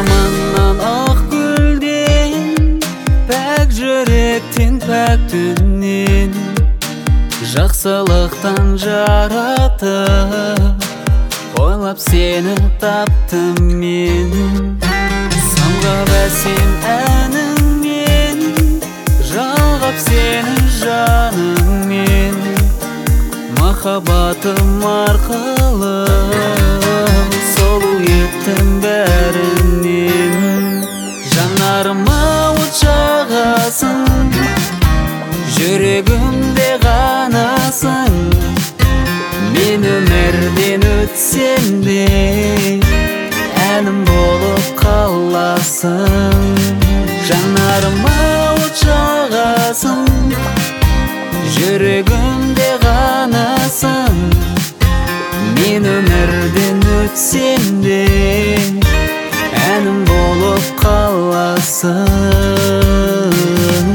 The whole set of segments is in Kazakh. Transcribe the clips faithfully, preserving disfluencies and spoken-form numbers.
Заманнан ақ гүлден, пәк жүректен, пәк түннен, жақсылықтан жаратып, ойлап сені таптым мен. Самғап әсем әніңмен, жалғап сені жаныңмен, махаббатым арқылы сұлу еттім бәрінен. Жанарыма от жағасың, жүрегімде ғанасың. Мен өмірден өтсем де, әнім болып қаласың. Жанарыма от жағасың, жүрегімде ғанасың. Мен өмірден өтсем де, әнім болып қаласың.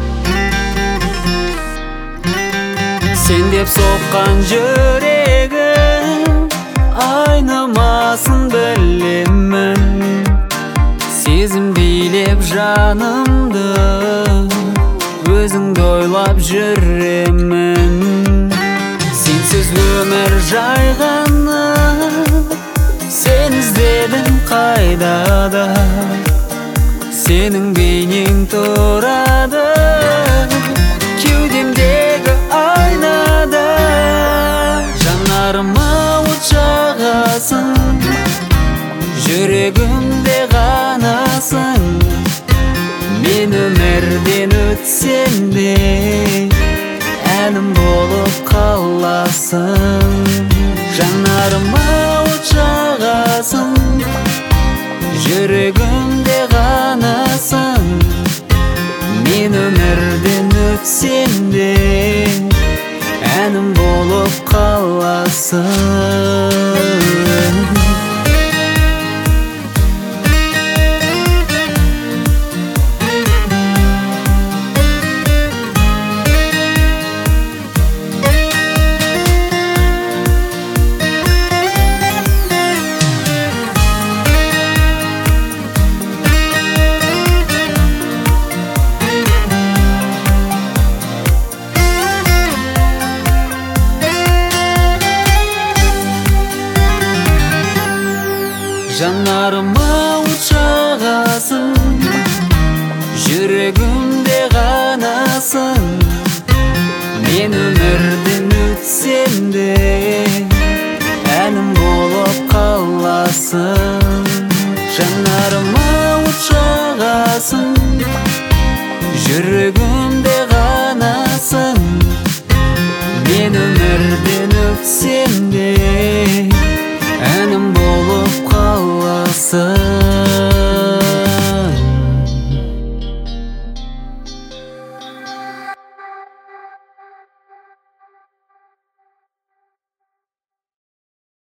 Сен деп соққан жүрегім айнымасын білемін. Сезім билеп жанымды, өзіңді ойлап жүремін. Сенсіз өмір жайғаны, сен іздедім қайда да. Сенің бейнең тұрады кеудемдегі айнада. Жанарыма от жағасың, жүрегімде ғанасың. Мен өмірден өтсем де, әнім болып қаласың. Жанарыма от жағасың, жүрегімде ғанасың. Мен өмірден өтсем де, әнім болып қаласың. Жанарыма от жағасың, жүрегімде ғанасың. Мен өмірден өтсем де, әнім болып қаласың. Жанарыма от жағасың, жүрегімде ғанасың. Мен өмірден өтсем